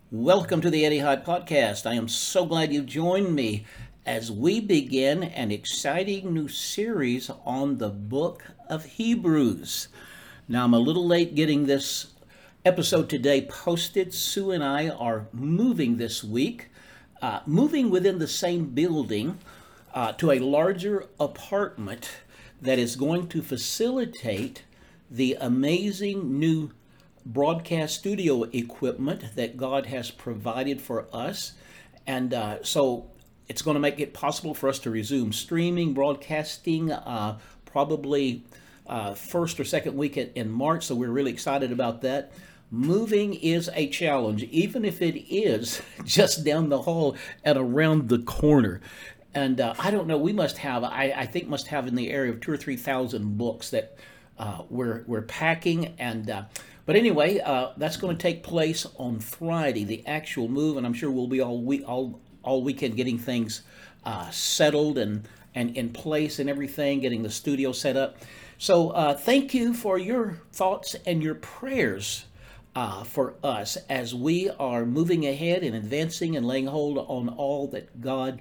Welcome to the Eddie Hyatt Podcast. I am so glad you joined me as we begin an exciting new series on the book of Hebrews. Now, I'm a little late getting this episode today posted. Sue and I are moving this week, moving within the same building to a larger apartment that is going to facilitate the amazing new broadcast studio equipment that God has provided for us. And so it's going to make it possible for us to resume streaming, broadcasting, probably first or second week in March. So we're really excited about that. Moving is a challenge, even if it is just down the hall and around the corner. And I don't know, we must have, I think must have in the area of 2,000 or 3,000 books that we're packing. And but anyway, that's going to take place on Friday, the actual move, and I'm sure we'll be all weekend getting things settled and in place and everything, getting the studio set up. So thank you for your thoughts and your prayers for us as we are moving ahead and advancing and laying hold on all that God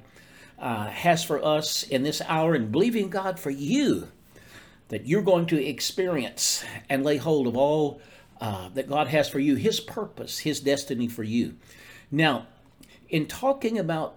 has for us in this hour, and believing God for you that you're going to experience and lay hold of all that God has for you, His purpose, His destiny for you. Now, in talking about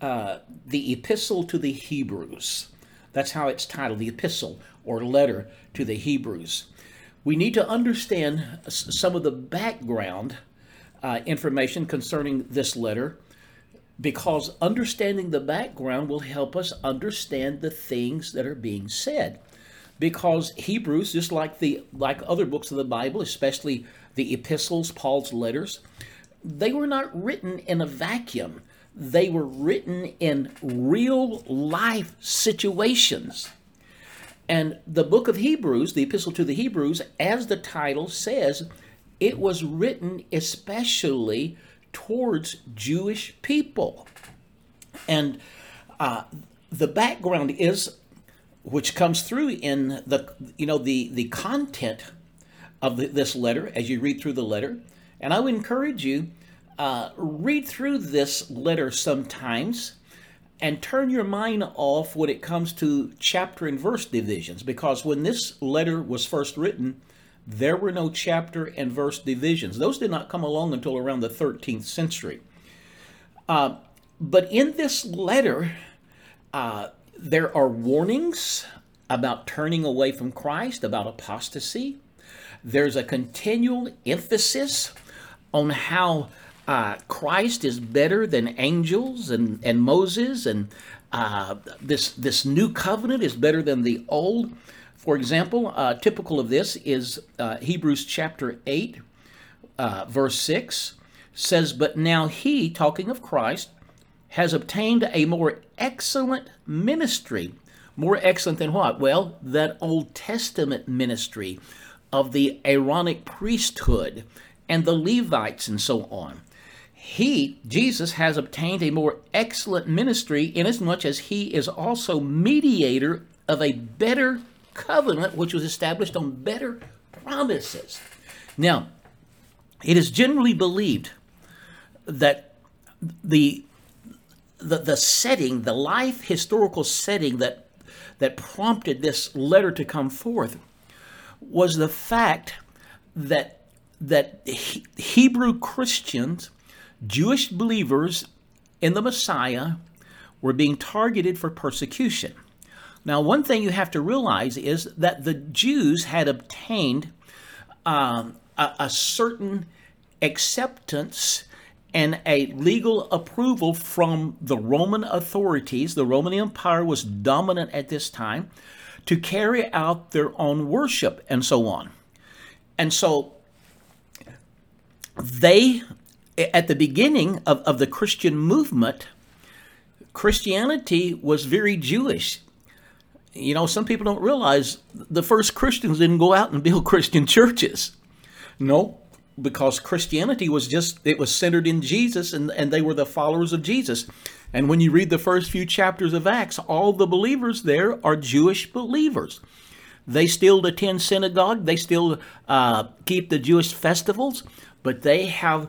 the Epistle to the Hebrews, that's how it's titled, the Epistle or Letter to the Hebrews, we need to understand some of the background information concerning this letter, because understanding the background will help us understand the things that are being said. Because Hebrews, just like other books of the Bible, especially the epistles, Paul's letters, they were not written in a vacuum. They were written in real life situations. And the book of Hebrews, the epistle to the Hebrews, as the title says, it was written especially towards Jewish people. And the background is, which comes through in the content of this letter as you read through the letter. And I would encourage you, read through this letter sometimes and turn your mind off when it comes to chapter and verse divisions, because when this letter was first written, there were no chapter and verse divisions. Those did not come along until around the 13th century. But in this letter, there are warnings about turning away from Christ, about apostasy. There's a continual emphasis on how Christ is better than angels and Moses, and this new covenant is better than the old. For example, typical of this is Hebrews chapter 8, verse 6, says, "But now he," talking of Christ, "has obtained a more excellent ministry." More excellent than what? Well, that Old Testament ministry of the Aaronic priesthood and the Levites and so on. He, Jesus, has obtained a more excellent ministry inasmuch as he is also mediator of a better covenant, which was established on better promises. Now, it is generally believed that the setting, the life historical setting that prompted this letter to come forth was the fact that Hebrew Christians, Jewish believers in the Messiah, were being targeted for persecution. Now, one thing you have to realize is that the Jews had obtained a certain acceptance and a legal approval from the Roman authorities. The Roman Empire was dominant at this time to carry out their own worship and so on. And so they, at the beginning of the Christian movement, Christianity was very Jewish. You know, some people don't realize the first Christians didn't go out and build Christian churches. No, because Christianity was it was centered in Jesus, and they were the followers of Jesus. And when you read the first few chapters of Acts, all the believers there are Jewish believers. They still attend synagogue. They still keep the Jewish festivals, but they have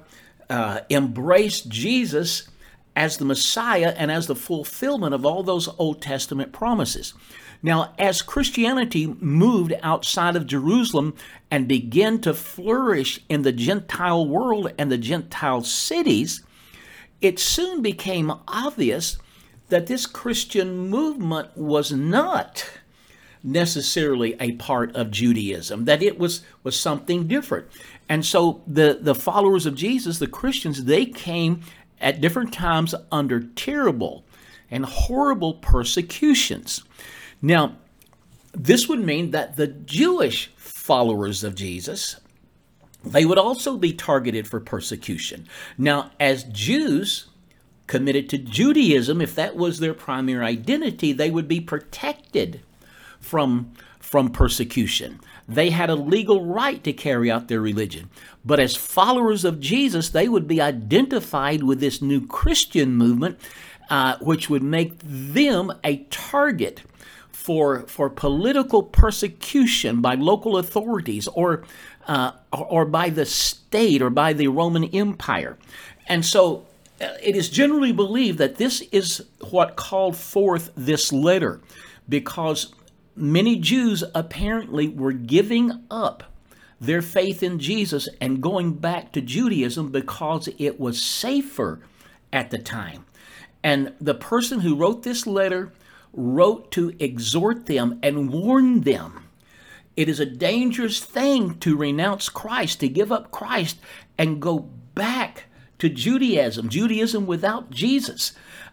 embraced Jesus as the Messiah and as the fulfillment of all those Old Testament promises. Now, as Christianity moved outside of Jerusalem and began to flourish in the Gentile world and the Gentile cities, it soon became obvious that this Christian movement was not necessarily a part of Judaism, that it was something different. And so the followers of Jesus, the Christians, they came at different times under terrible and horrible persecutions. Now, this would mean that the Jewish followers of Jesus, they would also be targeted for persecution. Now, as Jews committed to Judaism, if that was their primary identity, they would be protected from persecution. They had a legal right to carry out their religion. But as followers of Jesus, they would be identified with this new Christian movement, which would make them a target for political persecution by local authorities or by the state or by the Roman Empire. And so it is generally believed that this is what called forth this letter, because many Jews apparently were giving up their faith in Jesus and going back to Judaism because it was safer at the time. And the person who wrote this letter wrote to exhort them and warn them. It is a dangerous thing to renounce Christ, to give up Christ and go back to Judaism without Jesus.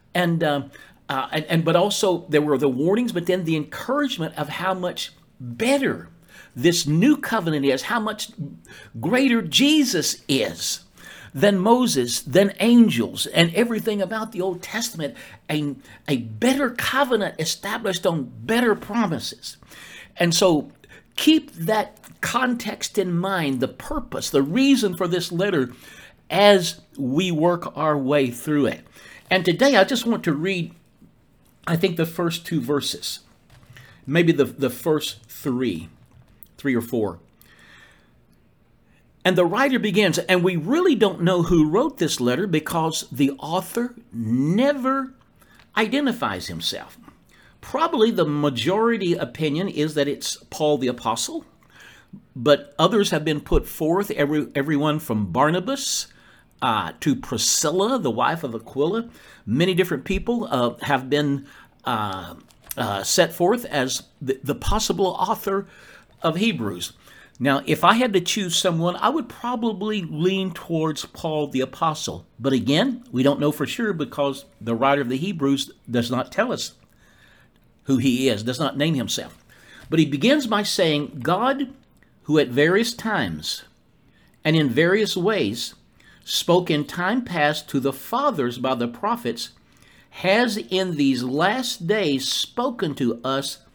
But also there were the warnings, but then the encouragement of how much better this new covenant is, how much greater Jesus is than Moses, than angels, and everything about the Old Testament, a better covenant established on better promises. And so keep that context in mind, the purpose, the reason for this letter as we work our way through it. And today I just want to read, I think, the first two verses, maybe the first three or four. And the writer begins, and we really don't know who wrote this letter because the author never identifies himself. Probably the majority opinion is that it's Paul the Apostle, but others have been put forth, everyone from Barnabas to Priscilla, the wife of Aquila. Many different people have been set forth as the possible author of Hebrews. Now, if I had to choose someone, I would probably lean towards Paul the Apostle. But again, we don't know for sure because the writer of the Hebrews does not tell us who he is, does not name himself. But he begins by saying, God, who at various times and in various ways spoke in time past to the fathers by the prophets, has in these last days spoken to us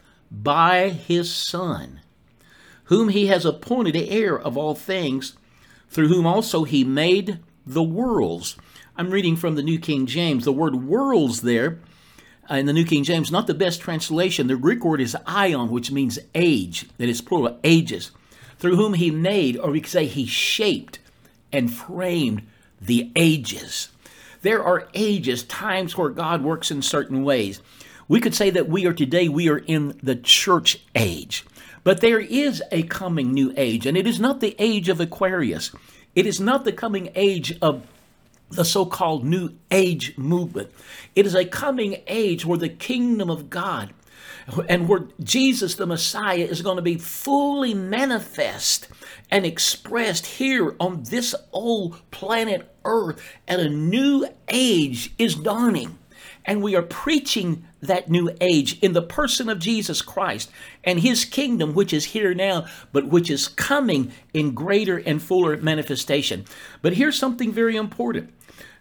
by his Son, whom he has appointed heir of all things, through whom also he made the worlds. I'm reading from the New King James. The word worlds there in the New King James, not the best translation. The Greek word is aion, which means age. That is plural, ages. Through whom he made, or we could say he shaped and framed the ages. There are ages, times where God works in certain ways. We could say that we are in the church age. But there is a coming new age, and it is not the age of Aquarius. It is not the coming age of the so-called New Age movement. It is a coming age where the kingdom of God and where Jesus the Messiah is going to be fully manifest and expressed here on this old planet Earth, and a new age is dawning. And we are preaching that new age in the person of Jesus Christ and his kingdom, which is here now, but which is coming in greater and fuller manifestation. But here's something very important.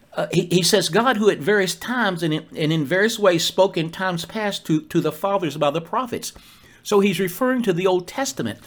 He says, God, who at various times and in various ways spoke in times past to the fathers by the prophets. So he's referring to the Old Testament.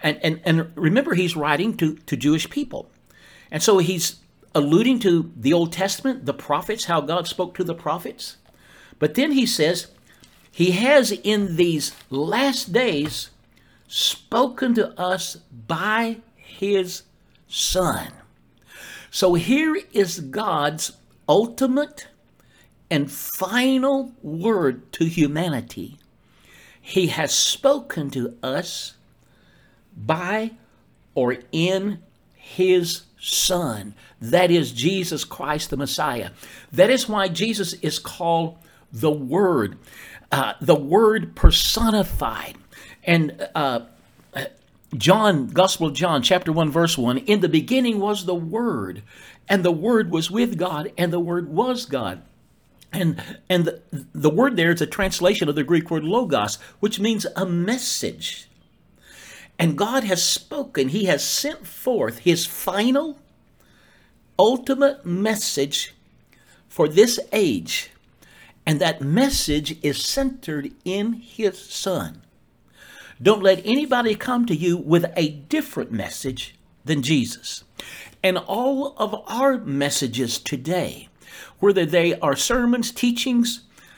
And remember, he's writing to Jewish people. And so he's alluding to the Old Testament, the prophets, how God spoke to the prophets. But then he says, he has in these last days spoken to us by his Son. So here is God's ultimate and final word to humanity. He has spoken to us by or in his Son. That is Jesus Christ the Messiah. That is why Jesus is called the Word personified. And Gospel of John, chapter 1, verse 1, in the beginning was the Word, and the Word was with God, and the Word was God. And the word there is a translation of the Greek word logos, which means a message. And God has spoken. He has sent forth his final, ultimate message for this age. And that message is centered in his Son. Don't let anybody come to you with a different message than Jesus. And all of our messages today, whether they are sermons, teachings,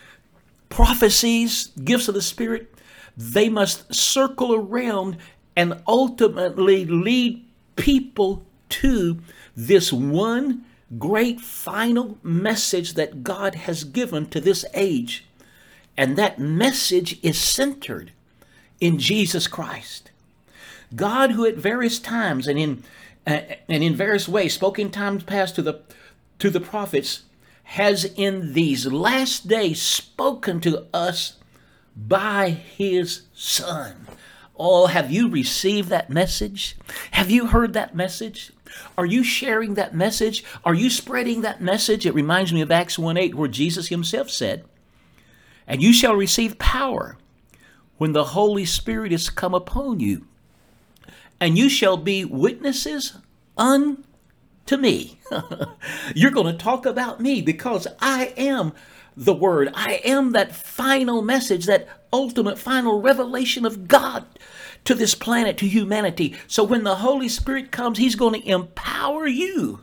prophecies, gifts of the Spirit, they must circle around and ultimately lead people to this one great final message that God has given to this age. And that message is centered in Jesus Christ. God, who at various times and in various ways spoke in times past to the prophets, has in these last days spoken to us by his Son. Oh, have you received that message? Have you heard that message? Are you sharing that message? Are you spreading that message? It reminds me of Acts 1:8, where Jesus himself said, "And you shall receive power when the Holy Spirit is come upon you, and you shall be witnesses unto me." You're going to talk about me because I am the Word. I am that final message, that ultimate final revelation of God to this planet, to humanity. So when the Holy Spirit comes, he's going to empower you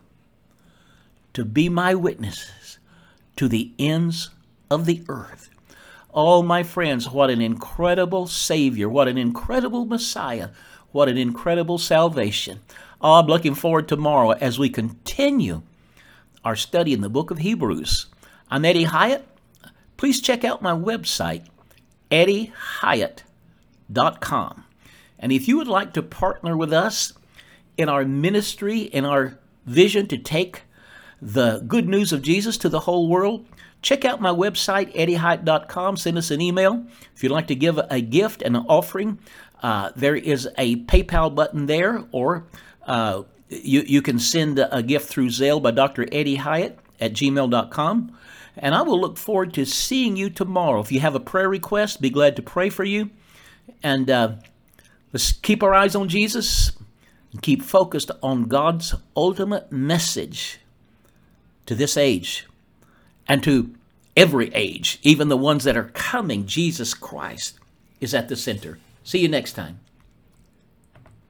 to be my witnesses to the ends of the earth. Oh, my friends, what an incredible Savior, what an incredible Messiah, what an incredible salvation. Oh, I'm looking forward tomorrow as we continue our study in the book of Hebrews. I'm Eddie Hyatt. Please check out my website, eddiehyatt.com. And if you would like to partner with us in our ministry, in our vision to take the good news of Jesus to the whole world, check out my website, eddiehyatt.com. Send us an email. If you'd like to give a gift and an offering, there is a PayPal button there, or you can send a gift through Zelle by Dr. Eddie Hyatt at gmail.com. And I will look forward to seeing you tomorrow. If you have a prayer request, be glad to pray for you. And let's keep our eyes on Jesus and keep focused on God's ultimate message to this age and to every age, even the ones that are coming. Jesus Christ is at the center. See you next time.